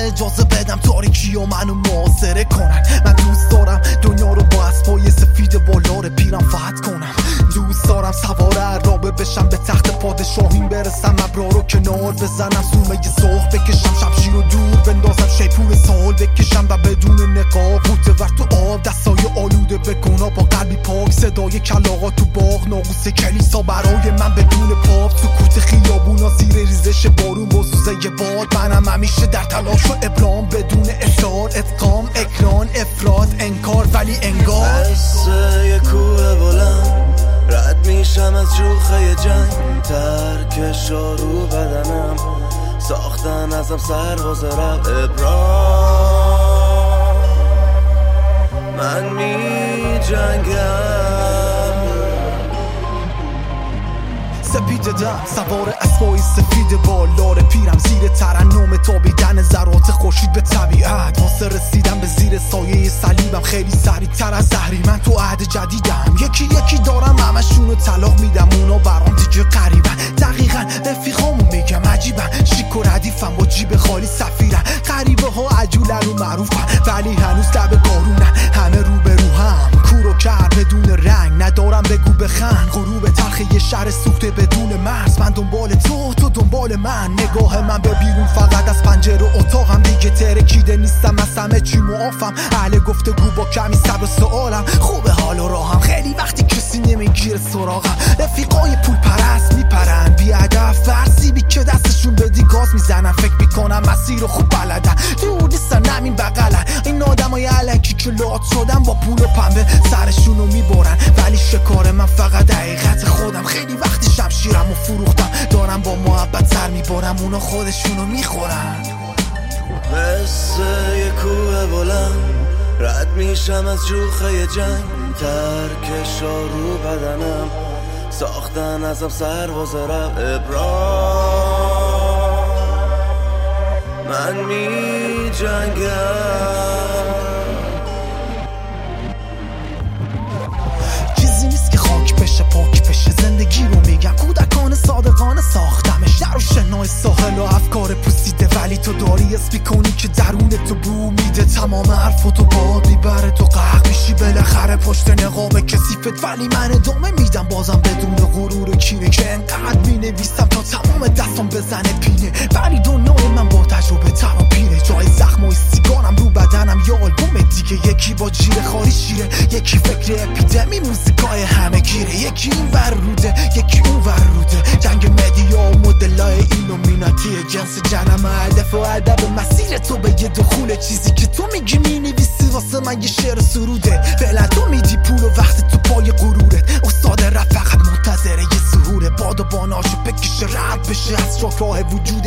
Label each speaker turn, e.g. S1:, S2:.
S1: اجازه بدم تاریکی و منو محاصره کنن. من دوست دارم دنیا رو با اسبای سفید بالار پیرم فتح کنم. دوست دارم سوار عرابه بشم به تخت پادشاهیم برسم ابرار رو کنار بزنم سومه سرخ بکشم شمشیر رو دور بندازم شیپور سال بکشم و بدون نقاب بوته ور تو آب دستای آلوده بگنا با قلبی پاک صدای کلاغا تو باغ ناقوس کلیسا برای من بدون پاپ سکوت خیابونا زیر ریزش بارون با سوزه باد منم همیشه در تلاش و ابرام بدون اصرار ادغام اکران افراد انکار ولی انگار
S2: مثل یه کوه بلند رد میشم از جوخه جنگ ترکش رو بدنم ساختن ازم سرباز رب ابرام من می جنگم
S1: سپید دم سوار اسبای سفید بالار پیرم زیر ترنم تابیدن ذرات خورشید به طبیعت واسه رسیدن به زیر سایه صلیبم خیلی سریع‌تر از زهری من تو عهد جدیدم یکی یکی دارم همشونو طلاق میدم اونا برام دیگه قریبن دقیقاً رفیقامو میگم عجیبن شیک و ردیفم با جیب خالی سفیرن غریبه ها عجولن و معروفن ولی هنوز لب گارونن همه رو به رو هم کور و کر بدون رنگ ندارم بگو بخند غروب تلخ یه شهر سوخته بدون مرز من دنبال تو دنبال من نگاه من به بیرون فقط از پنجره اتاقم دیگه ترکیده نیستم از همه چی معافم اهل گفتگو با کمی صبر و سوالم خوبه حال و راهم خیلی وقتی کسی نمیگیره سراغم رفیقای پول پرست میپرن بی هدف فرسیبی که دستشون بدی گاز میزنن فکر میکنم مسیر رو خوب بلدن دور نیستن همین بغلن این آدمای الکی که لات شدن با پول و پنبه سرشونو میبرن ولی شکار من فقط حقیقت خودم خیلی وقتی شمشیرمو فروختم دارم با محبت سر میبرم اونا خودشونو میخورن
S2: مثل یه کوه بلند رد میشم از جوخه جنگ ترکش رو بدنم ساختن ازم سرباز رب ابرام من می جنگم
S1: چیزی نیست که خاک بشه پاک بشه زندگی رو میگم کودکان صادقانه ساختمش در و شنای ساحل و افکار پوسیده ولی تو داری اسمی کنی که درون تو بو میده تمام حرفاتو باد میبره تو قهر میشی بالاخره پشت نقاب کثیفت ولی من ادامه میدم بازم بدون غرور کینه که انقدر مینویسم تا تمام دستم بزنه پینه ولی دنیای من با تجربه تر و پیره جای زخم و سیگارم رو بدنم یا آلبوم دیگه یکی با جیره خاری شیره یکی فکر اپیدمی موزیکای همه گیره یکی این ور روده یکی اون ور روده جنگ مدیا و مدلای ایلومیناتی جنس جنم هدف و هدف مسیر تو به یه دخول چیزی که تو میگی مینویسی واسه من یه شعر سروده فعلا تو میدی پول و وقت تو پای غرورت استاد رفت فقط منتظره یه ظهوره باد و باناشو بکشه رد بشه از راه وجود